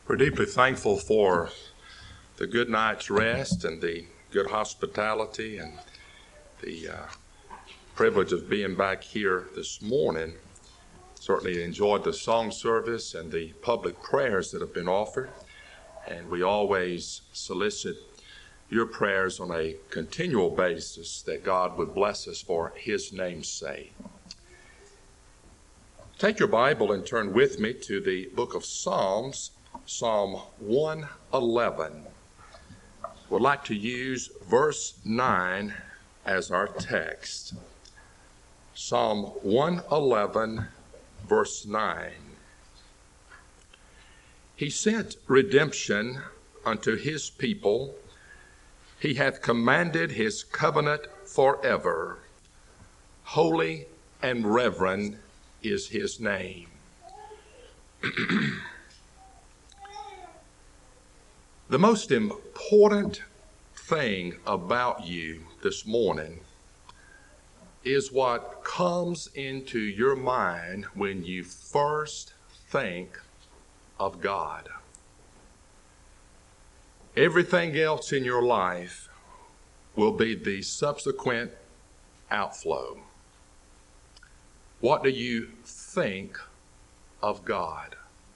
We're deeply thankful for the good night's rest and the good hospitality and the privilege of being back here this morning. Certainly enjoyed the song service and the public prayers that have been offered. And we always solicit your prayers on a continual basis that God would bless us for His name's sake. Take your Bible and turn with me to the book of Psalms, Psalm 111. Would like to use verse 9 as our text. Psalm 111, verse 9. He sent redemption unto his people. He hath commanded his covenant forever. Holy and reverend is his name. The most important thing about you this morning is what comes into your mind when you first think of God. Everything else in your life will be the subsequent outflow. What do you think of God?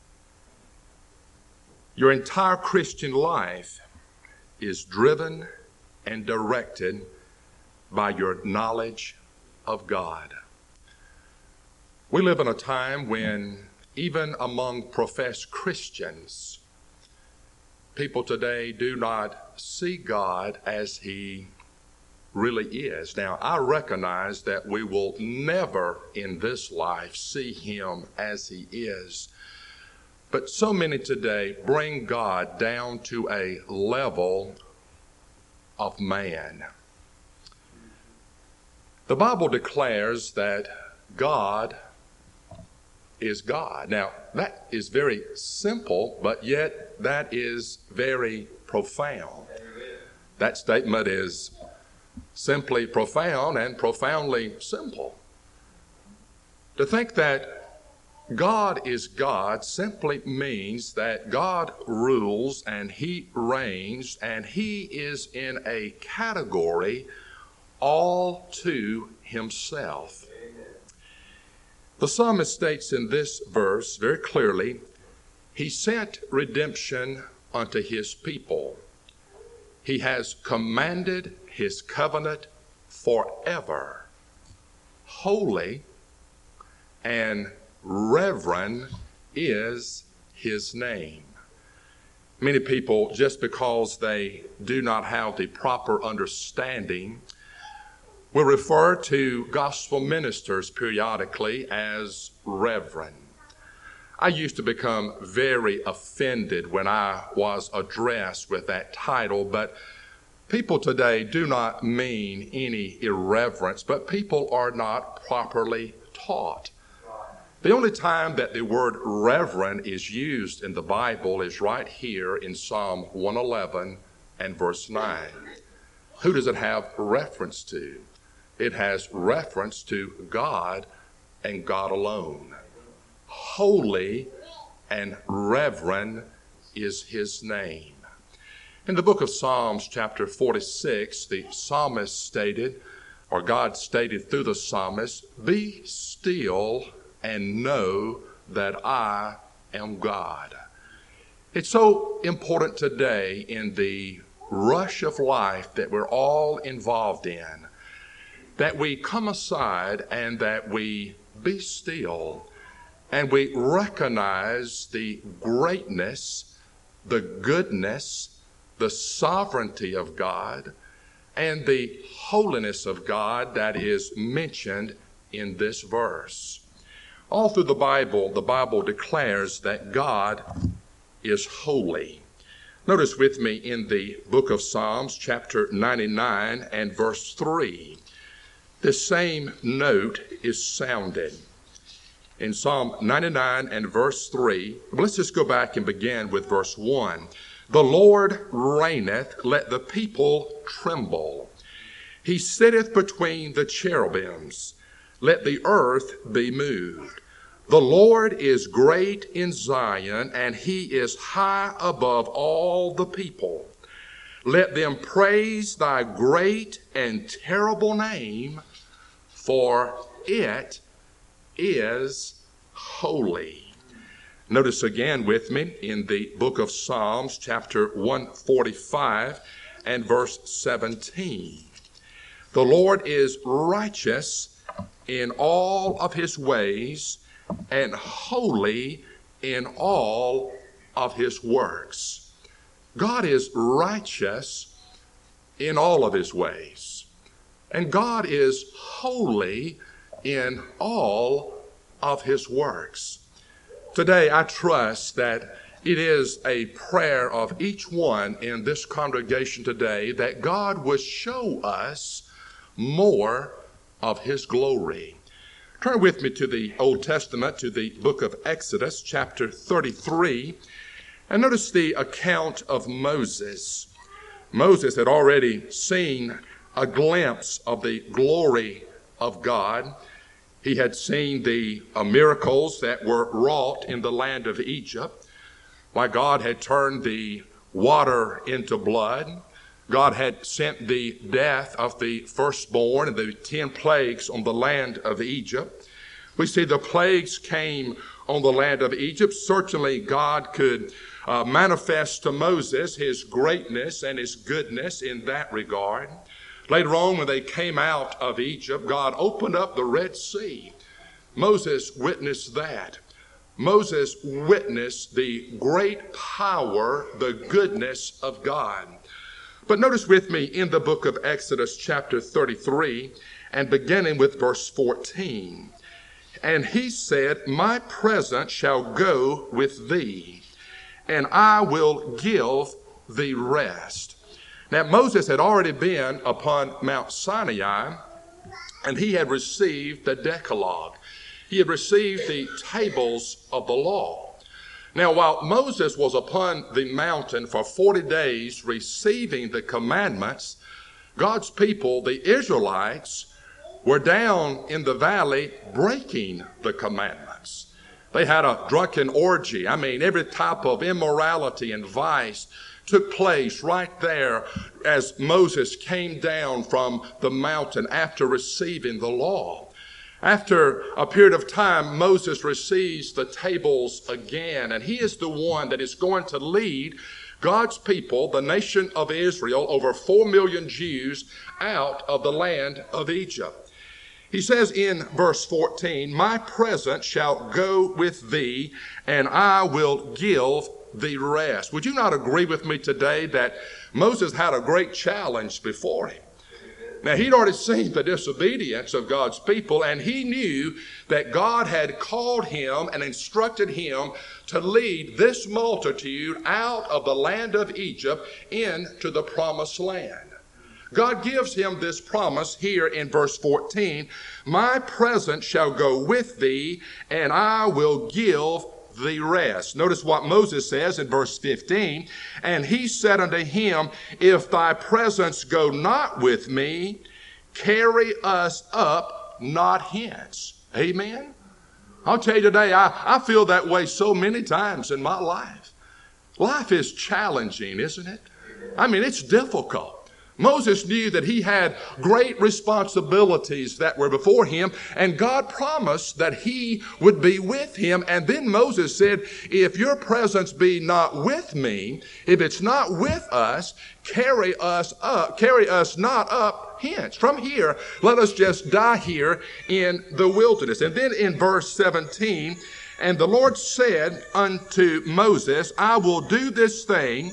Your entire Christian life is driven and directed by your knowledge of God. We live in a time when even among professed Christians, people today do not see God as He really is. Now, I recognize that we will never in this life see Him as He is. But so many today bring God down to a level of man. The Bible declares that God is God. Now, that is very simple, but yet that is very profound. That statement is simply profound and profoundly simple. To think that God is God simply means that God rules and He reigns and He is in a category all to Himself. The psalmist states in this verse very clearly, He sent redemption unto His people. He has commanded His covenant forever. Holy and reverend is His name. Many people, just because they do not have the proper understanding, will refer to gospel ministers periodically as reverend. I used to become very offended when I was addressed with that title, but people today do not mean any irreverence, but people are not properly taught. The only time that the word reverend is used in the Bible is right here in Psalm 111 and verse 9. Who does it have reference to? It has reference to God and God alone. Holy and reverend is His name. In the book of Psalms, chapter 46, the psalmist stated, or God stated through the psalmist, "Be still and know that I am God." It's so important today in the rush of life that we're all involved in, that we come aside and that we be still and we recognize the greatness, the goodness, the sovereignty of God, and the holiness of God that is mentioned in this verse. All through the Bible declares that God is holy. Notice with me in the book of Psalms, chapter 99 and verse 3. The same note is sounded. In Psalm 99 and verse 3, let's just go back and begin with verse 1. The Lord reigneth, let the people tremble. He sitteth between the cherubims, let the earth be moved. The Lord is great in Zion, and he is high above all the people. Let them praise thy great and terrible name, for it is holy. Notice again with me in the book of Psalms, chapter 145 and verse 17. The Lord is righteous in all of his ways and holy in all of his works. God is righteous in all of his ways, and God is holy in all of his works. Today, I trust that it is a prayer of each one in this congregation today that God would show us more of his glory. Turn with me to the Old Testament, to the book of Exodus, chapter 33, and notice the account of Moses. Moses had already seen a glimpse of the glory of God. He had seen the miracles that were wrought in the land of Egypt. Why, God had turned the water into blood. God had sent the death of the firstborn and the 10 plagues on the land of Egypt. We see the plagues came on the land of Egypt. Certainly God could manifest to Moses his greatness and his goodness in that regard. Later on, when they came out of Egypt, God opened up the Red Sea. Moses witnessed that. Moses witnessed the great power, the goodness of God. But notice with me in the book of Exodus chapter 33 and beginning with verse 14. And he said, my presence shall go with thee, and I will give thee rest. Now Moses had already been upon Mount Sinai, and he had received the Decalogue. He had received the tables of the law. Now, while Moses was upon the mountain for 40 days receiving the commandments, God's people, the Israelites, were down in the valley breaking the commandments. They had a drunken orgy. Every type of immorality and vice took place right there as Moses came down from the mountain after receiving the law. After a period of time, Moses receives the tables again, and he is the one that is going to lead God's people, the nation of Israel, over 4 million Jews, out of the land of Egypt. He says in verse 14, my presence shall go with thee, and I will give thee rest. Would you not agree with me today that Moses had a great challenge before him? Now, he'd already seen the disobedience of God's people, and he knew that God had called him and instructed him to lead this multitude out of the land of Egypt into the promised land. God gives him this promise here in verse 14, my presence shall go with thee, and I will give thee rest. Notice what Moses says in verse 15, and he said unto him, if thy presence go not with me, carry us up not hence. Amen. I'll tell you today, I feel that way so many times in my life. Life is challenging, isn't it? It's difficult. Moses knew that he had great responsibilities that were before him, and God promised that he would be with him. And then Moses said, if your presence be not with me, if it's not with us, carry us not up hence. From here, let us just die here in the wilderness. And then in verse 17, and the Lord said unto Moses, I will do this thing.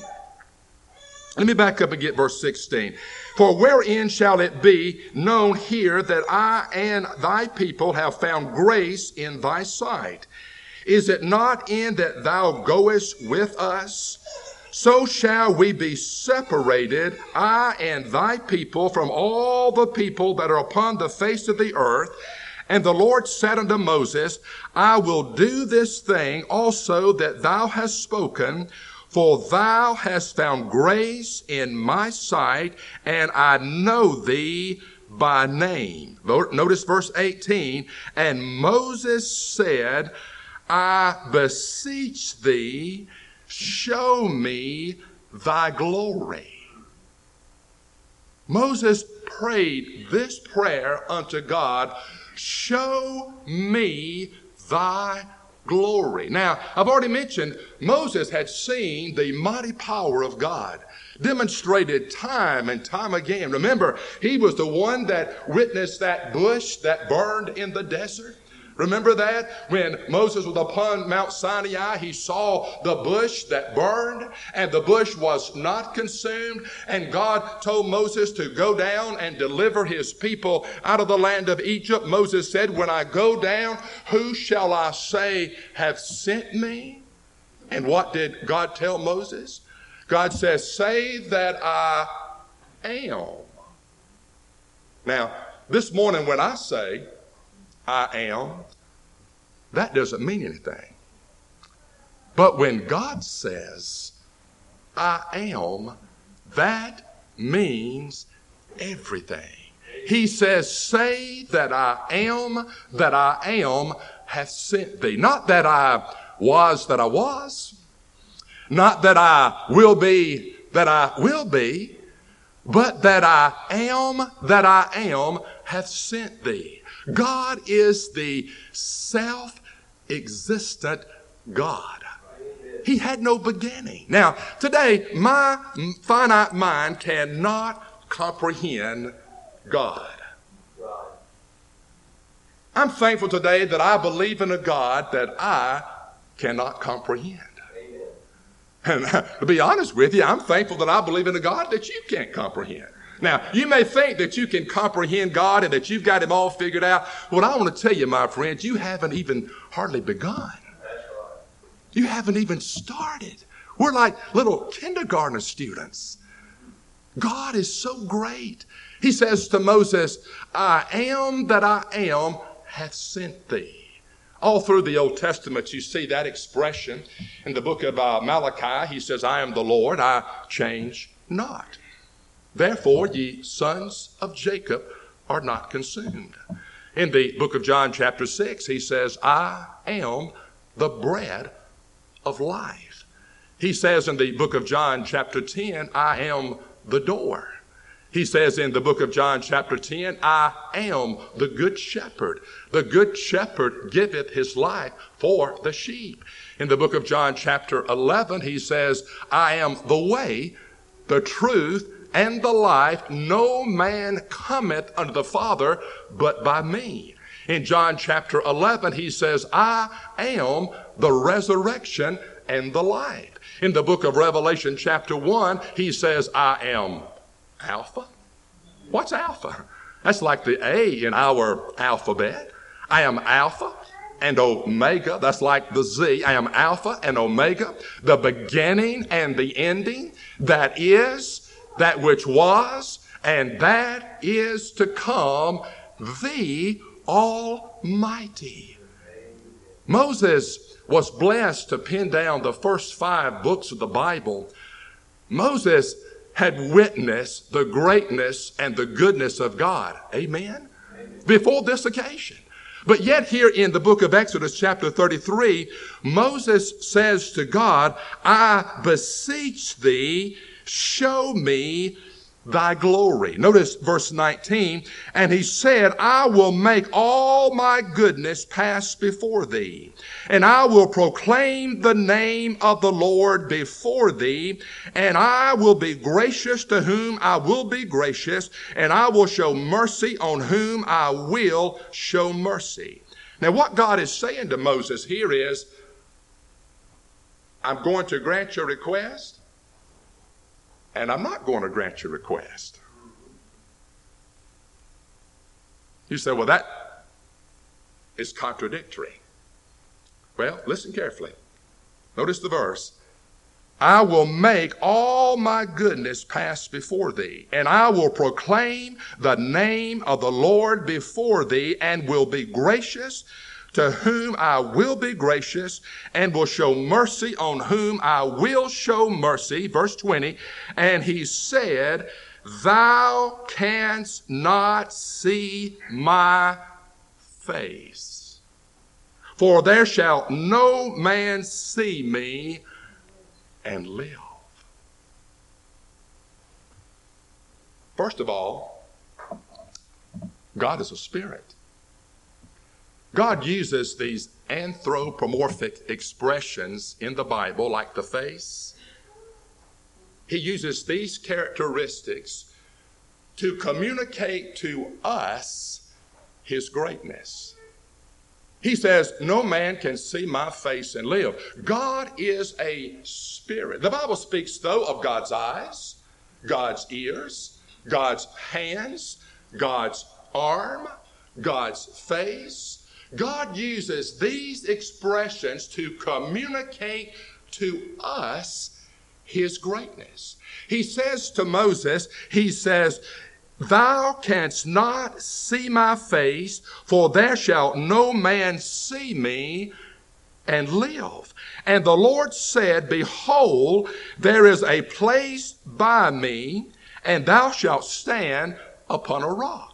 Let me back up and get verse 16. For wherein shall it be known here that I and thy people have found grace in thy sight? Is it not in that thou goest with us? So shall we be separated, I and thy people, from all the people that are upon the face of the earth. And the Lord said unto Moses, I will do this thing also that thou hast spoken, for thou hast found grace in my sight, and I know thee by name. Notice verse 18. And Moses said, I beseech thee, show me thy glory. Moses prayed this prayer unto God, show me thy glory. Now, I've already mentioned Moses had seen the mighty power of God demonstrated time and time again. Remember, he was the one that witnessed that bush that burned in the desert. Remember that? When Moses was upon Mount Sinai, he saw the bush that burned, and the bush was not consumed. And God told Moses to go down and deliver his people out of the land of Egypt. Moses said, when I go down, who shall I say have sent me? And what did God tell Moses? God says, say that I am. Now, this morning when I say, I am, that doesn't mean anything. But when God says, I am, that means everything. He says, say that I am hath sent thee. Not that I was, not that I will be, but that I am hath sent thee. God is the self-existent God. He had no beginning. Now, today, my finite mind cannot comprehend God. I'm thankful today that I believe in a God that I cannot comprehend. And to be honest with you, I'm thankful that I believe in a God that you can't comprehend. Now, you may think that you can comprehend God and that you've got him all figured out. What I want to tell you, my friends, you haven't even hardly begun. You haven't even started. We're like little kindergarten students. God is so great. He says to Moses, I am that I am hath sent thee. All through the Old Testament, you see that expression. In the book of Malachi, he says, I am the Lord, I change not. Therefore, ye sons of Jacob are not consumed. In the book of John chapter 6, he says, I am the bread of life. He says in the book of John chapter 10, I am the door. He says in the book of John chapter 10, I am the good shepherd. The good shepherd giveth his life for the sheep. In the book of John chapter 11, he says, I am the way, the truth, and the life. No man cometh unto the Father but by me. In John chapter 11, he says, I am the resurrection and the life. In the book of Revelation chapter 1, he says, I am Alpha. What's Alpha? That's like the A in our alphabet. I am Alpha and Omega. That's like the Z. I am Alpha and Omega, the beginning and the ending, that is, that which was, and that is to come, the Almighty. Moses was blessed to pen down the first 5 books of the Bible. Moses had witnessed the greatness and the goodness of God. Amen? Before this occasion. But yet here in the book of Exodus chapter 33, Moses says to God, I beseech thee, show me thy glory. Notice verse 19. And he said, I will make all my goodness pass before thee, and I will proclaim the name of the Lord before thee, and I will be gracious to whom I will be gracious, and I will show mercy on whom I will show mercy. Now what God is saying to Moses here is, I'm going to grant your request, and I'm not going to grant your request. You say, well, that is contradictory. Well, listen carefully. Notice the verse. I will make all my goodness pass before thee, and I will proclaim the name of the Lord before thee, and will be gracious to whom I will be gracious, and will show mercy on whom I will show mercy. Verse 20, and he said, thou canst not see my face. For there shall no man see me and live. First of all, God is a spirit. God uses these anthropomorphic expressions in the Bible, like the face. He uses these characteristics to communicate to us his greatness. He says, no man can see my face and live. God is a spirit. The Bible speaks, though, of God's eyes, God's ears, God's hands, God's arm, God's face. God uses these expressions to communicate to us his greatness. He says to Moses, he says, thou canst not see my face, for there shall no man see me and live. And the Lord said, behold, there is a place by me, and thou shalt stand upon a rock.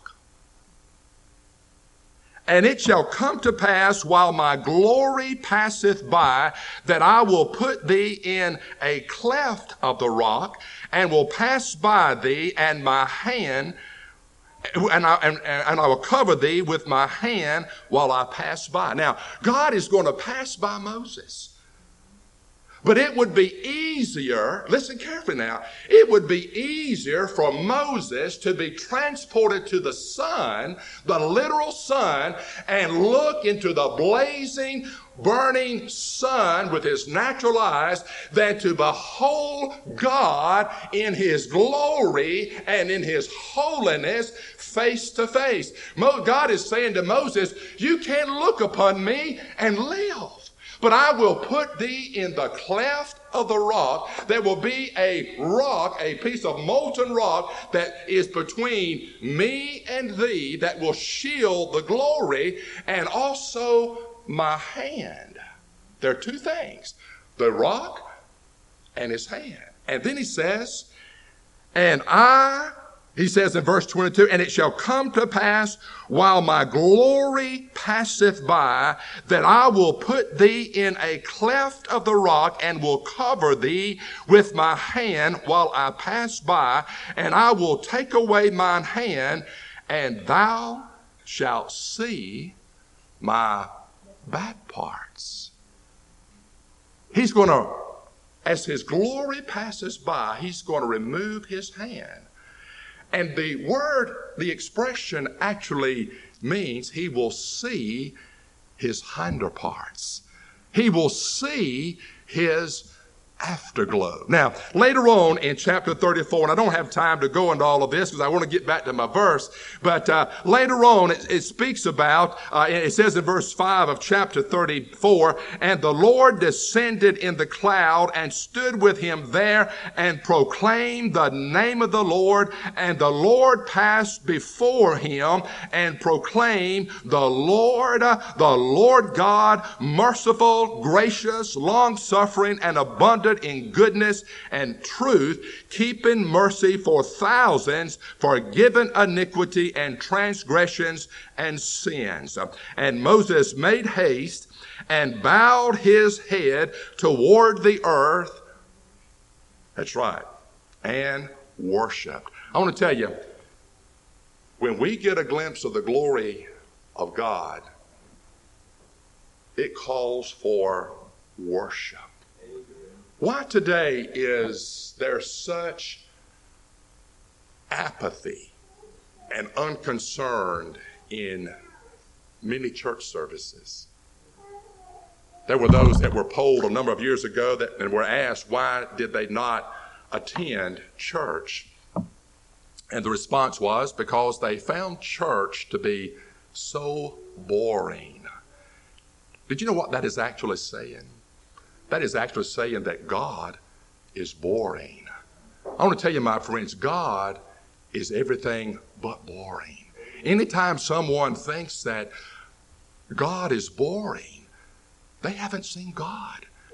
And it shall come to pass while my glory passeth by, that I will put thee in a cleft of the rock, and will pass by thee, and my hand, and I will cover thee with my hand while I pass by. Now, God is going to pass by Moses. But it would be easier, listen carefully now, it would be easier for Moses to be transported to the sun, the literal sun, and look into the blazing, burning sun with his natural eyes than to behold God in his glory and in his holiness face to face. God is saying to Moses, you can't look upon me and live. But I will put thee in the cleft of the rock. There will be a rock, a piece of molten rock that is between me and thee, that will shield the glory, and also my hand. There are two things, the rock and his hand. And then he says, he says in verse 22, and it shall come to pass while my glory passeth by, that I will put thee in a cleft of the rock, and will cover thee with my hand while I pass by, and I will take away mine hand, and thou shalt see my back parts. He's going to, as his glory passes by, he's going to remove his hand. And the word, the expression actually means he will see his hinder parts. He will see his afterglow. Now, later on in chapter 34, and I don't have time to go into all of this because I want to get back to my verse, but later on it speaks about, it says in verse 5 of chapter 34, and the Lord descended in the cloud and stood with him there and proclaimed the name of the Lord, and the Lord passed before him and proclaimed, the Lord God, merciful, gracious, long-suffering, and abundant in goodness and truth, keeping mercy for thousands, forgiving iniquity and transgressions and sins. And Moses made haste and bowed his head toward the earth. That's right. And worshiped. I want to tell you, when we get a glimpse of the glory of God, it calls for worship. Why today is there such apathy and unconcerned in many church services? There were those that were polled a number of years ago and were asked why did they not attend church? And the response was because they found church to be so boring. Did you know what that is actually saying? That is actually saying that God is boring. I want to tell you, my friends, God is everything but boring. Anytime someone thinks that God is boring, they haven't seen God.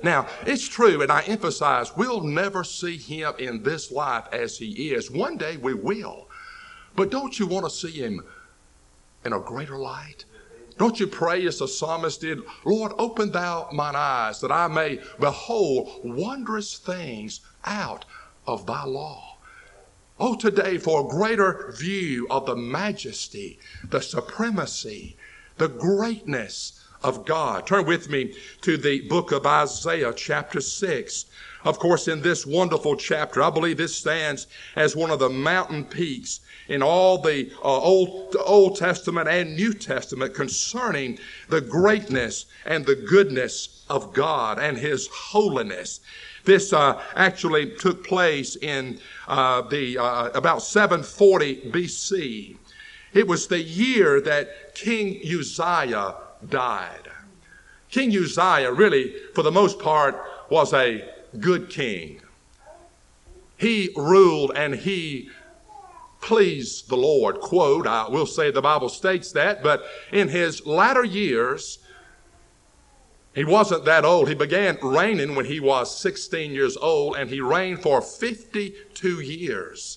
Now, it's true, and I emphasize, we'll never see him in this life as he is. One day we will. But don't you want to see him in a greater light? Don't you pray as the psalmist did, Lord, open thou mine eyes that I may behold wondrous things out of thy law. Oh, today for a greater view of the majesty, the supremacy, the greatness of God. Turn with me to the book of Isaiah chapter 6. Of course, in this wonderful chapter, I believe this stands as one of the mountain peaks in all the Old Testament and New Testament concerning the greatness and the goodness of God and his holiness. This actually took place in about 740 BC. It was the year that King Uzziah died. King Uzziah really, for the most part, was a good king. He ruled and he pleased the Lord. Quote, I will say the Bible states that, but in his latter years, he wasn't that old. He began reigning when he was 16 years old, and he reigned for 52 years.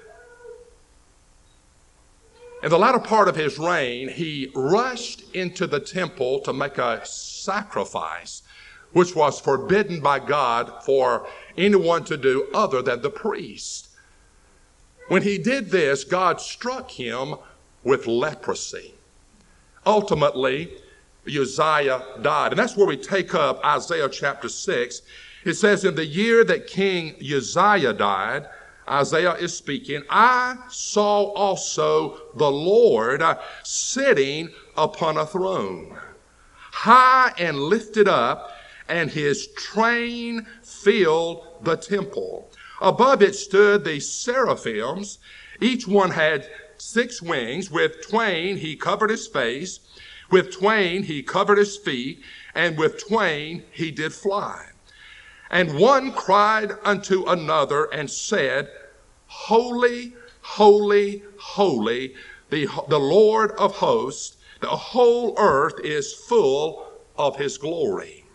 In the latter part of his reign, he rushed into the temple to make a sacrifice, which was forbidden by God for anyone to do other than the priest. When he did this, God struck him with leprosy. Ultimately, Uzziah died. And that's where we take up Isaiah chapter 6. It says, in the year that King Uzziah died, Isaiah is speaking, I saw also the Lord sitting upon a throne, high and lifted up, and his train filled the temple. Above it stood the seraphims. Each one had 6 wings. With twain he covered his face. With twain he covered his feet. And with twain he did fly. And one cried unto another and said, Holy, holy, holy, the Lord of hosts. The whole earth is full of his glory.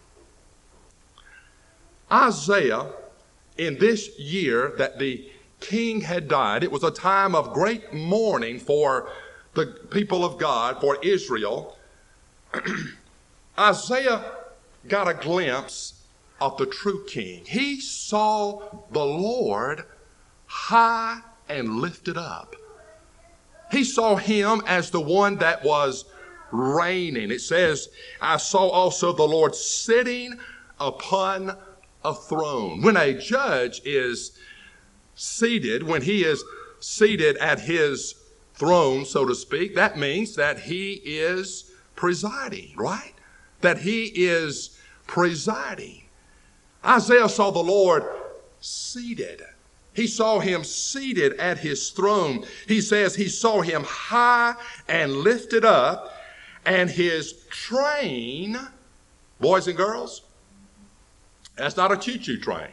Isaiah, in this year that the king had died, it was a time of great mourning for the people of God, for Israel. Isaiah got a glimpse of the true king. He saw the Lord high and lifted up. He saw him as the one that was reigning. It says, I saw also the Lord sitting upon a throne. When a judge is seated, when he is seated at his throne, so to speak, that means that he is presiding, right? That he is presiding. Isaiah saw the Lord seated. He saw him seated at his throne. He says he saw him high and lifted up, and his train, boys and girls, that's not a choo-choo train.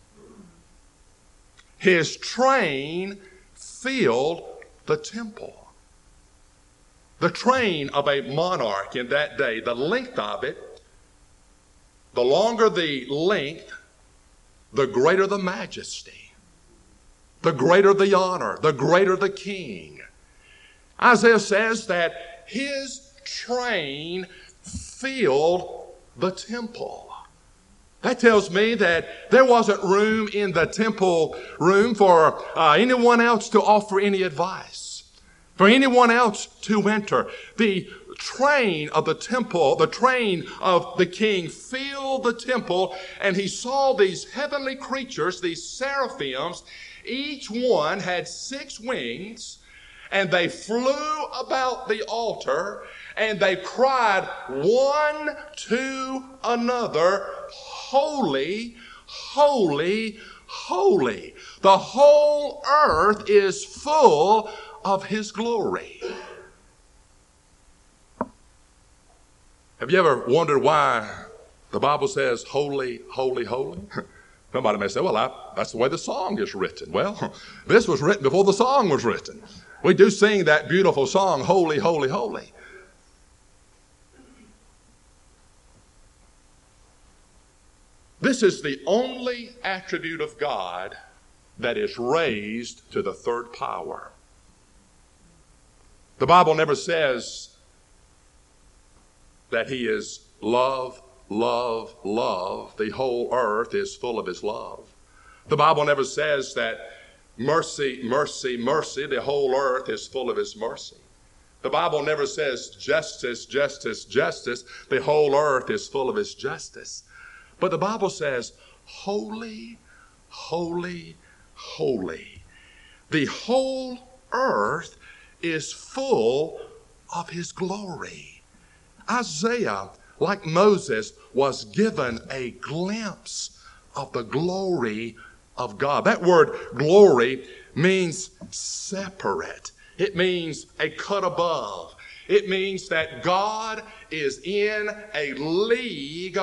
His train filled the temple. The train of a monarch in that day, the length of it, the longer the length, the greater the majesty, the greater the honor, the greater the king. Isaiah says that his train filled the temple. That tells me that there wasn't room in the temple room for anyone else to offer any advice, for anyone else to enter. The train of the temple, the train of the king filled the temple, and he saw these heavenly creatures, these seraphims. Each one had 6 wings, and they flew about the altar, and they cried one to another, Holy, holy, holy. The whole earth is full of his glory. Have you ever wondered why the Bible says holy, holy, holy? Somebody may say, well, that's the way the song is written. Well, this was written before the song was written. We do sing that beautiful song, Holy, Holy, Holy. This is the only attribute of God that is raised to the third power. The Bible never says that he is love, love, love. The whole earth is full of his love. The Bible never says that mercy, mercy, mercy. The whole earth is full of his mercy. The Bible never says justice, justice, justice. The whole earth is full of his justice. But the Bible says, holy, holy, holy. The whole earth is full of his glory. Isaiah, like Moses, was given a glimpse of the glory of God. That word glory means separate. It means a cut above. It means that God is in a league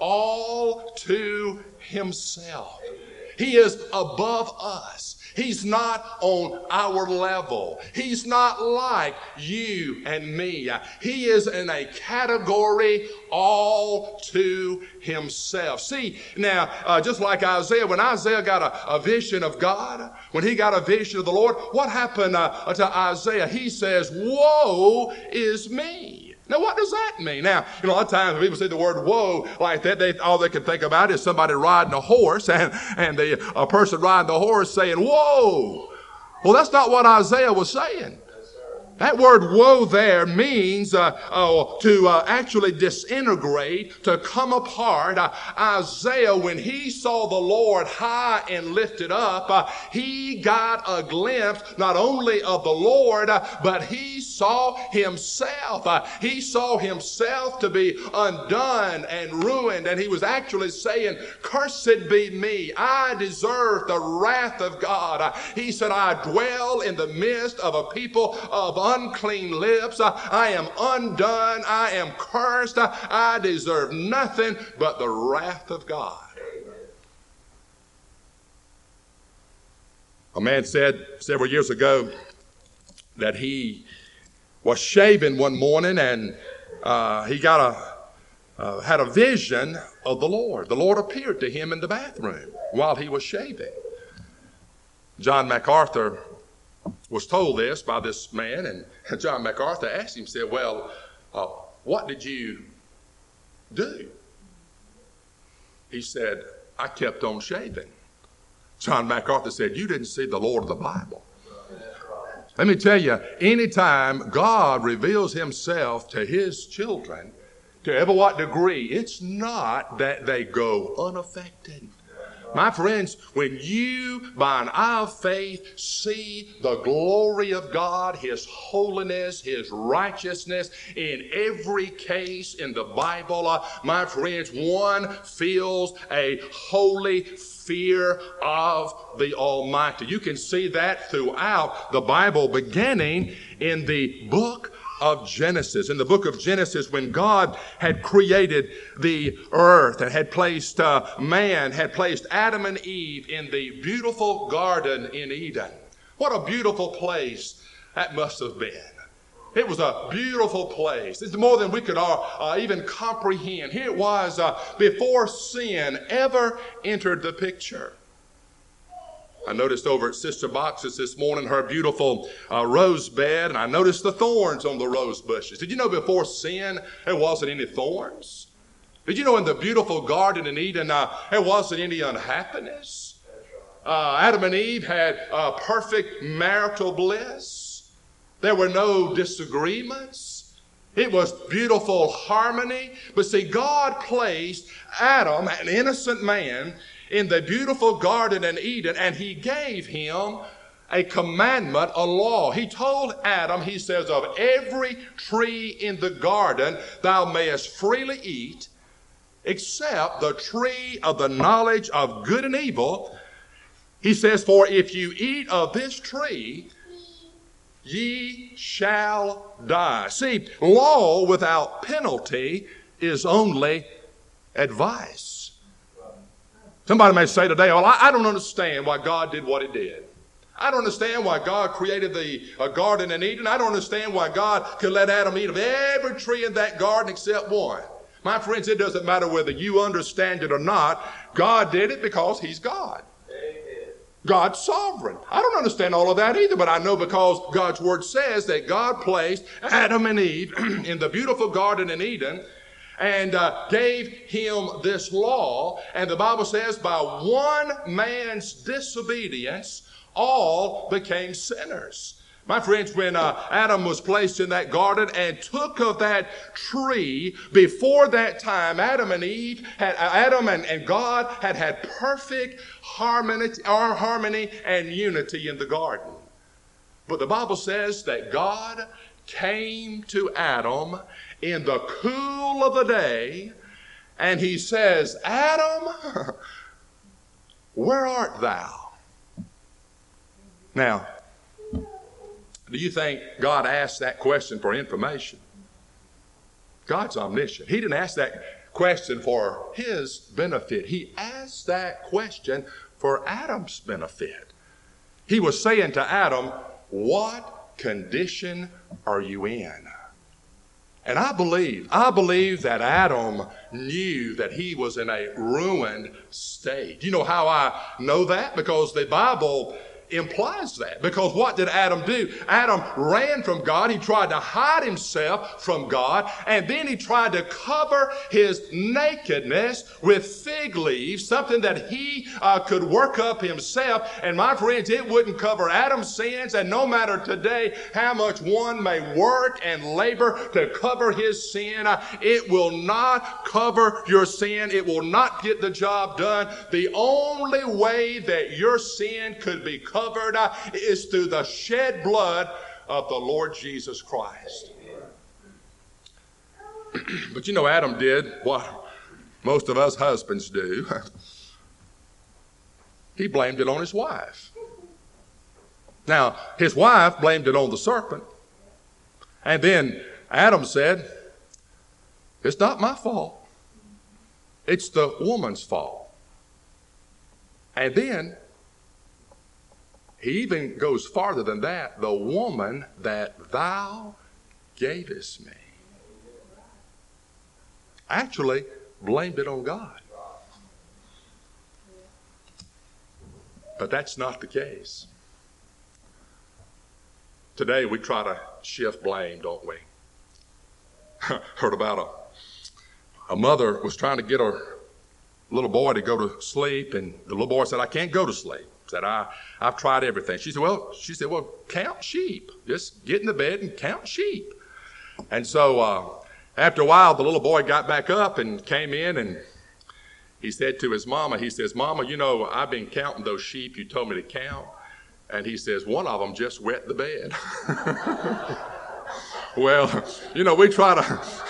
all to himself. He is above us. He's not on our level. He's not like you and me. He is in a category all to himself. See, now, just like Isaiah, when Isaiah got a vision of God, when he got a vision of the Lord, what happened to Isaiah? He says, woe is me. Now, what does that mean? Now, a lot of times when people say the word woe like that, all they can think about is somebody riding a horse and a person riding the horse saying, whoa. Well, that's not what Isaiah was saying. That word woe there means to actually disintegrate, to come apart. Isaiah, when he saw the Lord high and lifted up, he got a glimpse not only of the Lord, but he saw himself. He saw himself to be undone and ruined. And he was actually saying, cursed be me. I deserve the wrath of God. He said, I dwell in the midst of a people of unclean lips. I am undone. I am cursed. I deserve nothing but the wrath of God. A man said several years ago that he was shaving one morning and he got had a vision of the Lord. The Lord appeared to him in the bathroom while he was shaving. John MacArthur was told this by this man, and John MacArthur asked him, said, well, what did you do? He said, I kept on shaving. John MacArthur said, you didn't see the Lord of the Bible. Let me tell you, anytime God reveals himself to his children, to ever what degree, it's not that they go unaffected. My friends, when you, by an eye of faith, see the glory of God, his holiness, his righteousness in every case in the Bible, my friends, one feels a holy fear of the Almighty. You can see that throughout the Bible, beginning in the book of Genesis. In the book of Genesis, when God had created the earth and had placed man, had placed Adam and Eve in the beautiful garden in Eden. What a beautiful place that must have been. It was a beautiful place. It's more than we could even comprehend. Here it was before sin ever entered the picture. I noticed over at Sister Box's this morning her beautiful rose bed, and I noticed the thorns on the rose bushes. Did you know before sin there wasn't any thorns? Did you know in the beautiful garden in Eden there wasn't any unhappiness? Adam and Eve had perfect marital bliss. There were no disagreements. It was beautiful harmony. But see, God placed Adam, an innocent man, in the beautiful garden in Eden, and he gave him a commandment, a law. He told Adam, he says, of every tree in the garden thou mayest freely eat, except the tree of the knowledge of good and evil. He says, for if you eat of this tree, ye shall die. See, law without penalty is only advice. Somebody may say today, well, I don't understand why God did what he did. I don't understand why God created the garden in Eden. I don't understand why God could let Adam eat of every tree in that garden except one. My friends, it doesn't matter whether you understand it or not. God did it because He's God. God's sovereign. I don't understand all of that either, but I know because God's Word says that God placed Adam and Eve in the beautiful garden in Eden and gave him this law. And the Bible says by one man's disobedience, all became sinners. My friends, when Adam was placed in that garden and took of that tree, before that time, Adam and God had perfect harmony and unity in the garden. But the Bible says that God came to Adam in the cool of the day, and He says, Adam, where art thou? Now, do you think God asked that question for information? God's omniscient. He didn't ask that question for His benefit. He asked that question for Adam's benefit. He was saying to Adam, what condition are you in? And I believe that Adam knew that he was in a ruined state. You know how I know that? Because the Bible implies that. Because what did Adam do? Adam ran from God. He tried to hide himself from God. And then he tried to cover his nakedness with fig leaves, something that he could work up himself. And my friends, it wouldn't cover Adam's sins. And no matter today how much one may work and labor to cover his sin, it will not cover your sin. It will not get the job done. The only way that your sin could be covered is through the shed blood of the Lord Jesus Christ. But you know, Adam did what most of us husbands do. He blamed it on his wife. Now, his wife blamed it on the serpent. And then Adam said, it's not my fault. It's the woman's fault. And then he even goes farther than that. The woman that thou gavest me. Actually, blamed it on God. But that's not the case. Today we try to shift blame, don't we? Heard about a mother was trying to get her little boy to go to sleep, and the little boy said, I can't go to sleep. Said, I've tried everything. She said, well, count sheep. Just get in the bed and count sheep. And so after a while, the little boy got back up and came in, and he said to his mama, he says, Mama, you know, I've been counting those sheep you told me to count. And he says, one of them just wet the bed. Well, you know, we try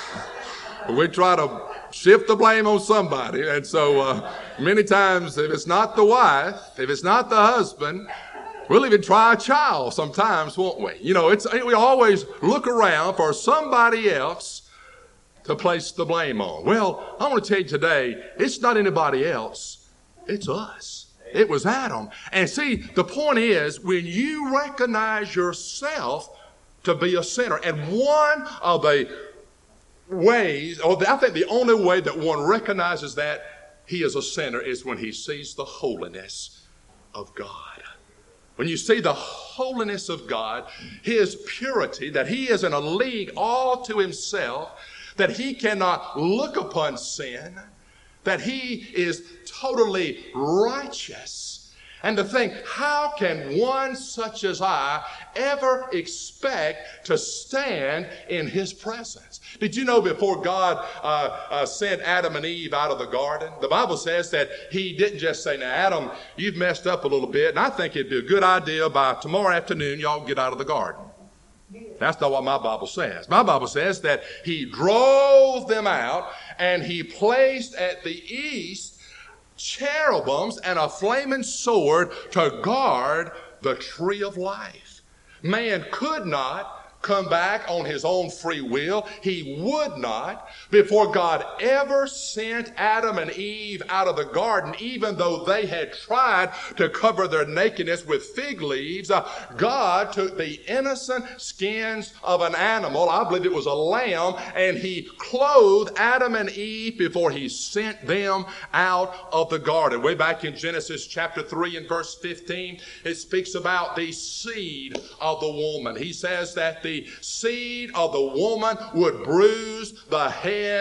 to shift the blame on somebody. And so many times, if it's not the wife, if it's not the husband, we'll even try a child sometimes, won't we? You know, we always look around for somebody else to place the blame on. Well, I want to tell you today, it's not anybody else. It's us. It was Adam. And see, the point is, when you recognize yourself to be a sinner, and one of the ways, or I think the only way that one recognizes that he is a sinner is when he sees the holiness of God. When you see the holiness of God, His purity, that He is in a league all to Himself, that He cannot look upon sin, that He is totally righteous. And to think, how can one such as I ever expect to stand in His presence? Did you know before God sent Adam and Eve out of the garden, the Bible says that He didn't just say, now Adam, you've messed up a little bit, and I think it'd be a good idea by tomorrow afternoon y'all get out of the garden. That's not what my Bible says. My Bible says that He drove them out, and He placed at the east cherubims and a flaming sword to guard the tree of life. Man could not come back on his own free will. He would not. Before God ever sent Adam and Eve out of the garden, even though they had tried to cover their nakedness with fig leaves, God took the innocent skins of an animal, I believe it was a lamb, and he clothed Adam and Eve before he sent them out of the garden. Way back in Genesis chapter 3 and verse 15, it speaks about the seed of the woman. He says that the seed of the woman would bruise the head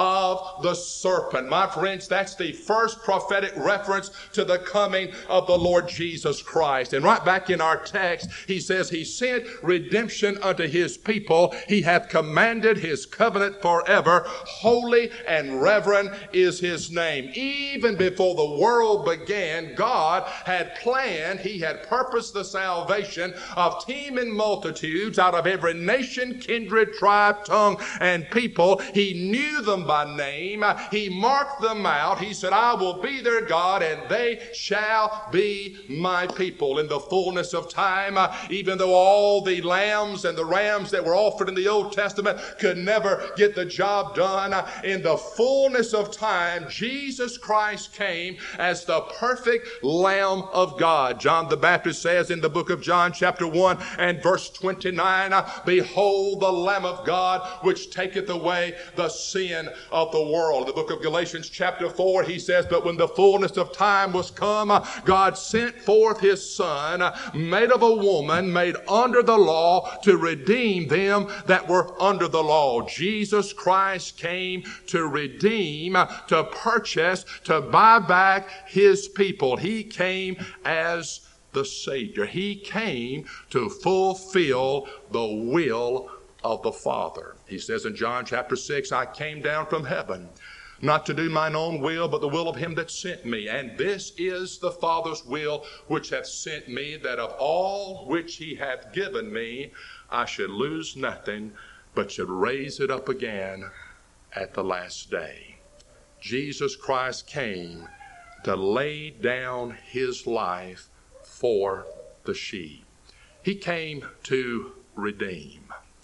of the serpent. My friends, that's the first prophetic reference to the coming of the Lord Jesus Christ. And right back in our text, he says he sent redemption unto his people. He hath commanded his covenant forever. Holy and reverend is his name. Even before the world began, God had planned, he had purposed the salvation of teeming multitudes out of every nation, kindred, tribe, tongue, and people. He knew them by name. He marked them out. He said, I will be their God, and they shall be my people. In the fullness of time, even though all the lambs and the rams that were offered in the Old Testament could never get the job done, in the fullness of time, Jesus Christ came as the perfect Lamb of God. John the Baptist says in the book of John chapter 1 and verse 29, behold the Lamb of God which taketh away the sin of the world. In the book of Galatians chapter 4, he says, but when the fullness of time was come, God sent forth his Son, made of a woman, made under the law, to redeem them that were under the law. Jesus Christ came to redeem, to purchase, to buy back his people. He came as the Savior. He came to fulfill the will of the Father. He says in John chapter 6, I came down from heaven, not to do mine own will, but the will of him that sent me. And this is the Father's will which hath sent me, that of all which he hath given me, I should lose nothing, but should raise it up again at the last day. Jesus Christ came to lay down his life for the sheep. He came to redeem.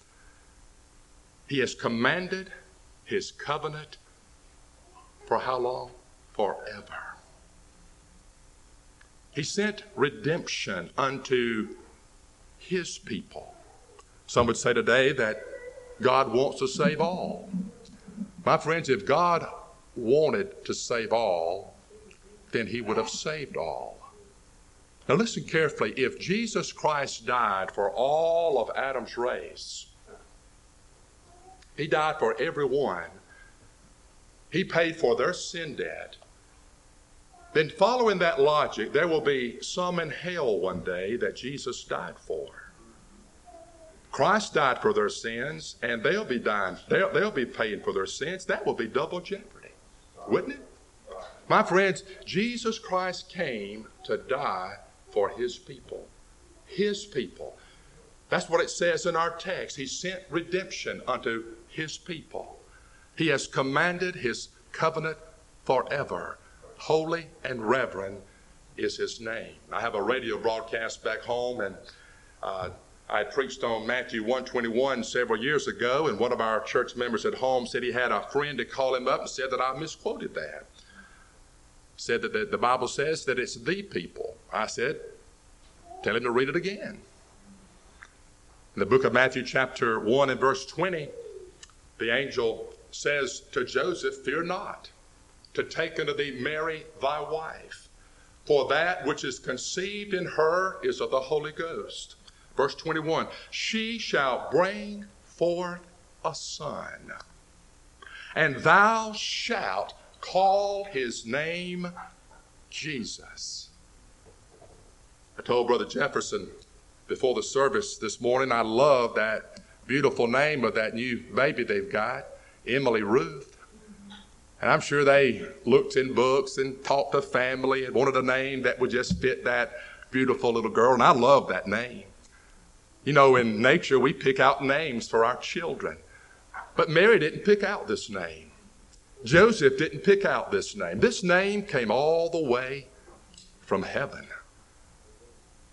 He has commanded his covenant for how long? Forever. He sent redemption unto his people. Some would say today that God wants to save all. My friends, if God wanted to save all, then he would have saved all. Now listen carefully. If Jesus Christ died for all of Adam's race, he died for everyone. He paid for their sin debt. Then following that logic, there will be some in hell one day that Jesus died for. Christ died for their sins, and they'll be dying. They'll be paying for their sins. That will be double jeopardy, wouldn't it? My friends, Jesus Christ came to die for his people. His people. That's what it says in our text. He sent redemption unto his people. He has commanded his covenant forever. Holy and reverend is his name. I have a radio broadcast back home, and I preached on Matthew 1:21 several years ago, and one of our church members at home said he had a friend to call him up and said that I misquoted that. Said that the Bible says that it's the people. I said, tell him to read it again. In the book of Matthew chapter 1 and verse 20, the angel says to Joseph, fear not to take unto thee Mary thy wife, for that which is conceived in her is of the Holy Ghost. Verse 21, she shall bring forth a son, and thou shalt call his name Jesus. I told Brother Jefferson before the service this morning, I love that beautiful name of that new baby they've got, Emily Ruth. And I'm sure they looked in books and talked to family and wanted a name that would just fit that beautiful little girl. And I love that name. You know, in nature, we pick out names for our children. But Mary didn't pick out this name. Joseph didn't pick out this name. This name came all the way from heaven.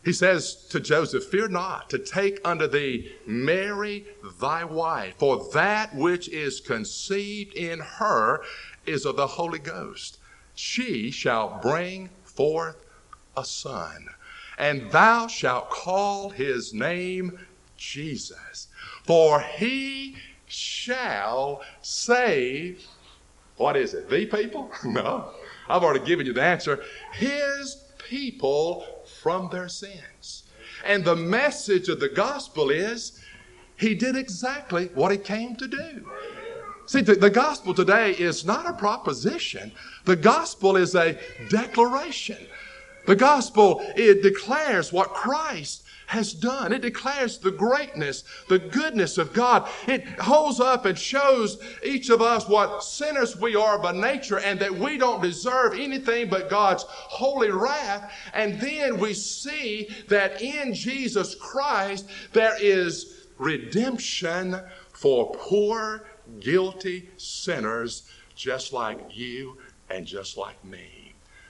He says to Joseph, fear not to take unto thee Mary thy wife, for that which is conceived in her is of the Holy Ghost. She shall bring forth a son, and thou shalt call his name Jesus, for he shall save, what is it, the people? No, I've already given you the answer. His people from their sins. And the message of the gospel is he did exactly what he came to do. See, the gospel today is not a proposition. The gospel is a declaration. The gospel, it declares what Christ has done. It declares the greatness, the goodness of God. It holds up and shows each of us what sinners we are by nature and that we don't deserve anything but God's holy wrath. And then we see that in Jesus Christ there is redemption for poor, guilty sinners just like you and just like me.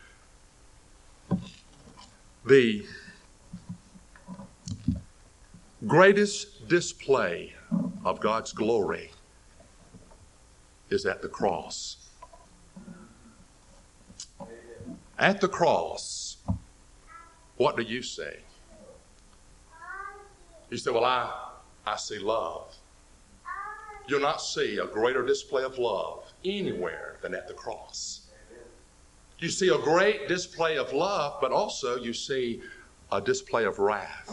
The greatest display of God's glory is at the cross. At the cross, what do you say? You say, well, I see love. You'll not see a greater display of love anywhere than at the cross. You see a great display of love, but also you see a display of wrath.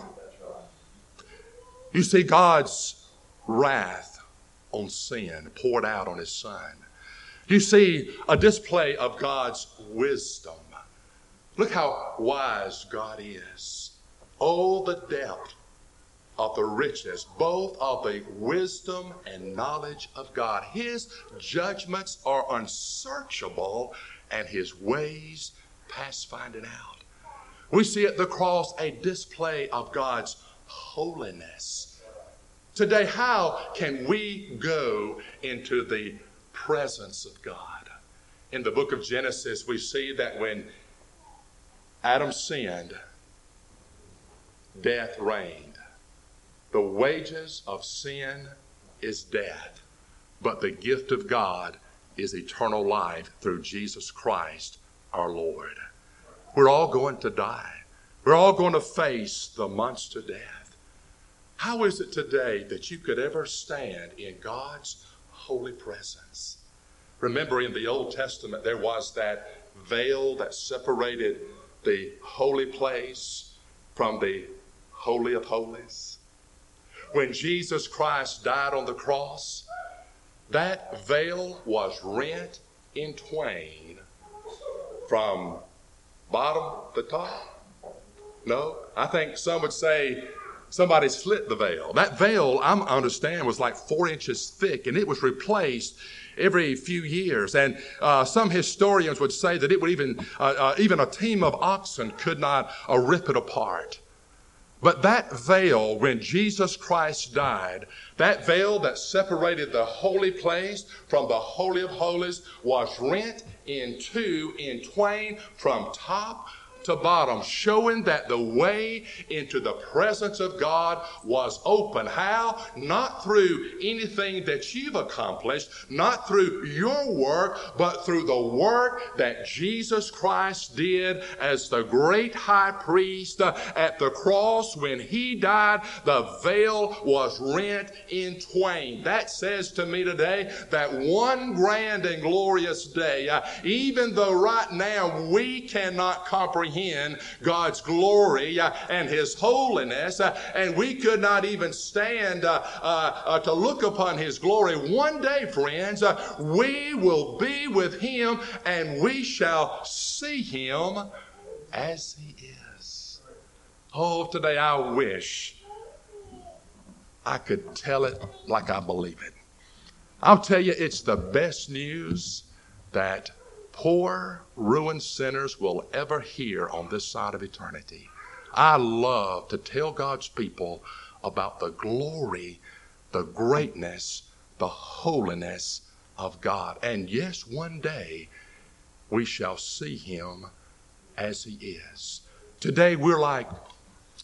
You see God's wrath on sin poured out on his Son. You see a display of God's wisdom. Look how wise God is. Oh, the depth of the riches, both of the wisdom and knowledge of God. His judgments are unsearchable and his ways past finding out. We see at the cross a display of God's holiness. Today, how can we go into the presence of God? In the book of Genesis, we see that when Adam sinned, death reigned. The wages of sin is death, but the gift of God is eternal life through Jesus Christ our Lord. We're all going to die. We're all going to face the monster death. How is it today that you could ever stand in God's holy presence? Remember, in the Old Testament, there was that veil that separated the holy place from the Holy of Holies. When Jesus Christ died on the cross, that veil was rent in twain from bottom to top. No, I think some would say somebody slit the veil. That veil, I understand, was like 4 inches thick, and it was replaced every few years. And some historians would say that it would even a team of oxen could not rip it apart. But that veil, when Jesus Christ died, that veil that separated the holy place from the Holy of Holies was rent in twain from top to bottom, showing that the way into the presence of God was open. How? Not through anything that you've accomplished, not through your work, but through the work that Jesus Christ did as the great high priest at the cross. When he died, the veil was rent in twain. That says to me today that one grand and glorious day, even though right now we cannot comprehend God's glory and his holiness, and we could not even stand to look upon his glory. One day, friends, we will be with him and we shall see him as he is. Oh, today I wish I could tell it like I believe it. I'll tell you, it's the best news that poor, ruined sinners will ever hear on this side of eternity. I love to tell God's people about the glory, the greatness, the holiness of God. And yes, one day we shall see him as he is. Today we're like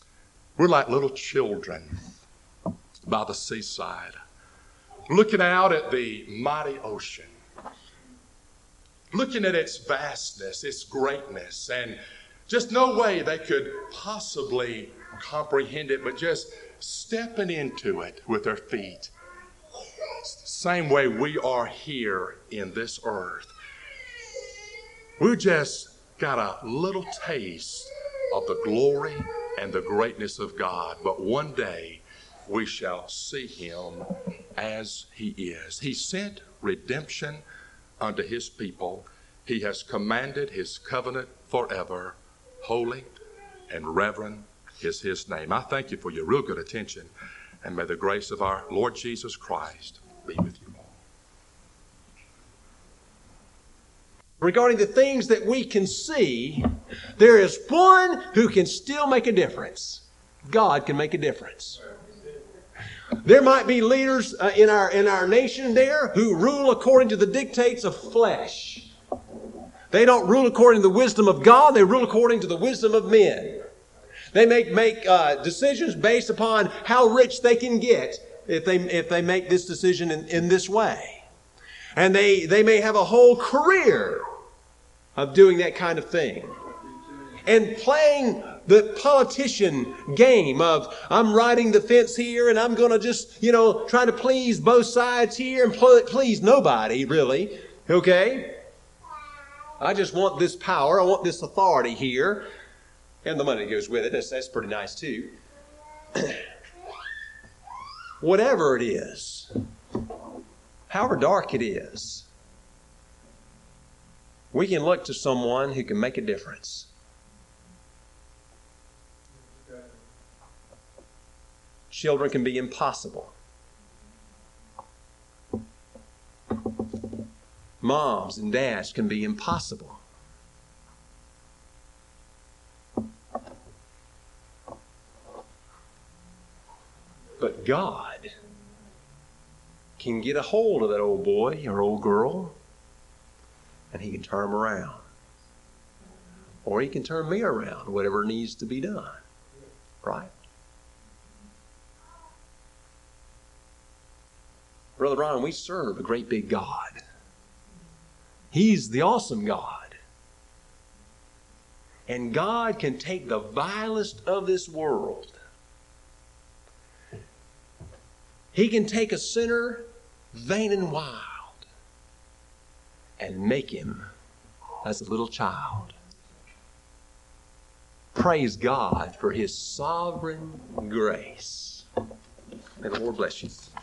We're like little children by the seaside, looking out at the mighty ocean, looking at its vastness, its greatness, and just no way they could possibly comprehend it, but just stepping into it with their feet. It's the same way we are here in this earth. We just got a little taste of the glory and the greatness of God, but one day we shall see him as he is. He sent redemption unto his people. He has commanded his covenant forever. Holy and reverend is his name. I thank you for your real good attention, and may the grace of our Lord Jesus Christ be with you all. Regarding the things that we can see, there is one who can still make a difference. God can make a difference. There might be leaders in our nation there who rule according to the dictates of flesh. They don't rule according to the wisdom of God. They rule according to the wisdom of men. They make decisions based upon how rich they can get if they make this decision in this way. And they may have a whole career of doing that kind of thing. And playing the politician game of, I'm riding the fence here and I'm going to just, try to please both sides here and please nobody, really. Okay? I just want this power. I want this authority here. And the money that goes with it. That's pretty nice too. Whatever it is, however dark it is, we can look to someone who can make a difference. Children can be impossible. Moms and dads can be impossible. But God can get a hold of that old boy or old girl, and he can turn them around. Or he can turn me around, whatever needs to be done. Right? Brother Ron, we serve a great big God. He's the awesome God. And God can take the vilest of this world. He can take a sinner, vain and wild, and make him as a little child. Praise God for his sovereign grace. May the Lord bless you.